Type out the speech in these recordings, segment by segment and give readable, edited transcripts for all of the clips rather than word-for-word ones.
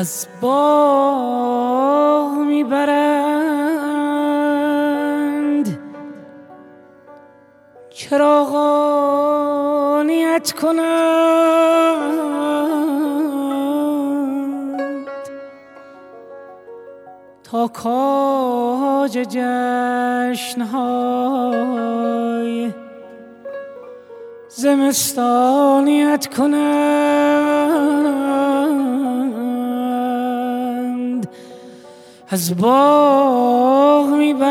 از باغ میبرند چراغانیت کنند تا کاج جشنهای زمستانیت کنند از باغ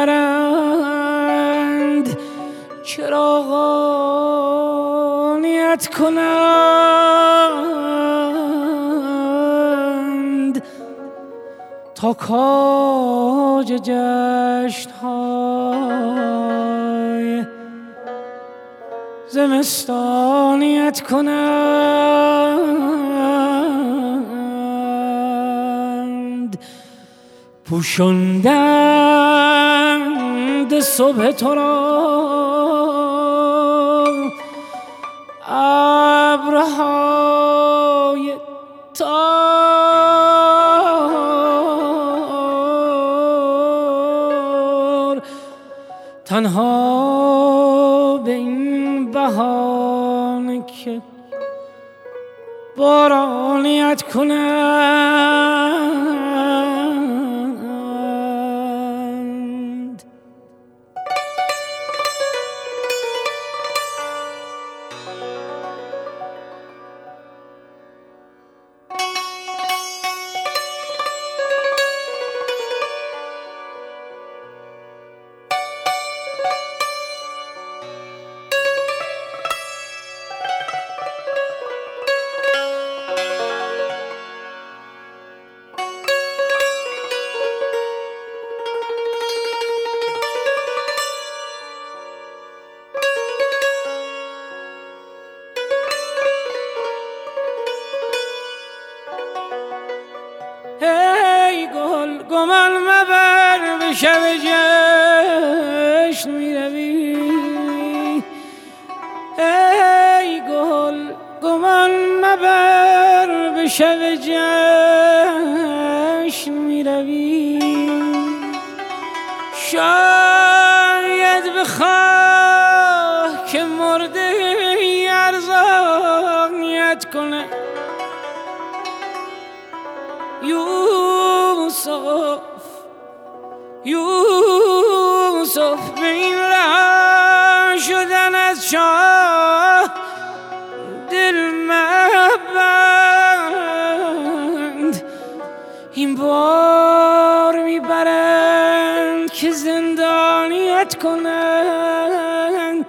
میبرند چراغانیت کنند تا کاج جشنهای زمستانیت کنند پوشاندند صبح تو را ابرهای تار تنها به این بهانه که بارانیت کنند ای گل گمان مبر به شب جشن میروی ای گل گمان مبر به شب جشن میروی شاید بخواه که مرده ارزانیت کنه یوسف به این رها شدن از شاه دل مبند این بار میبرند که زندانیت کنند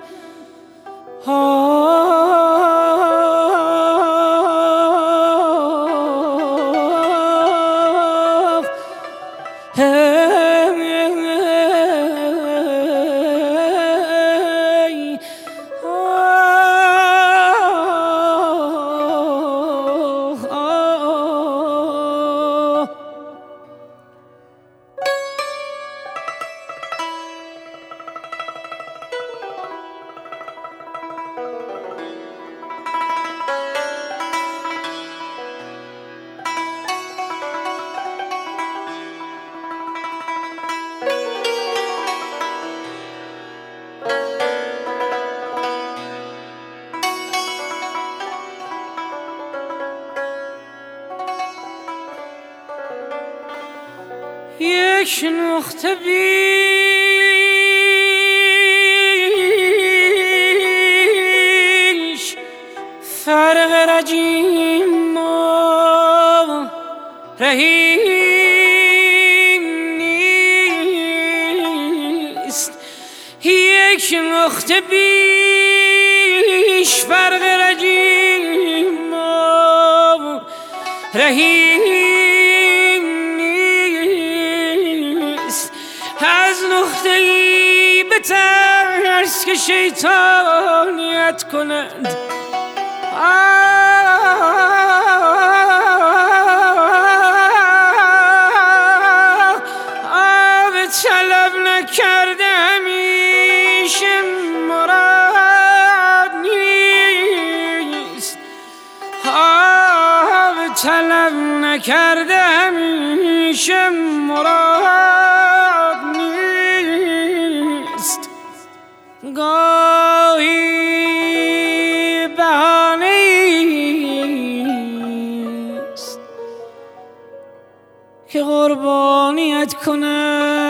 یک نقطه بیش فرق رجیم و رحیم نیست یک نقطه بیش فرق رجیم و رحیم از نقطه‌ای به ترس که شیطانیت کنند آب طلب نکرده همیشه مراد نیست آب طلب نکرده همیشه مراد نیست، گاهی بهانه‌ایست که قربانیت کنم.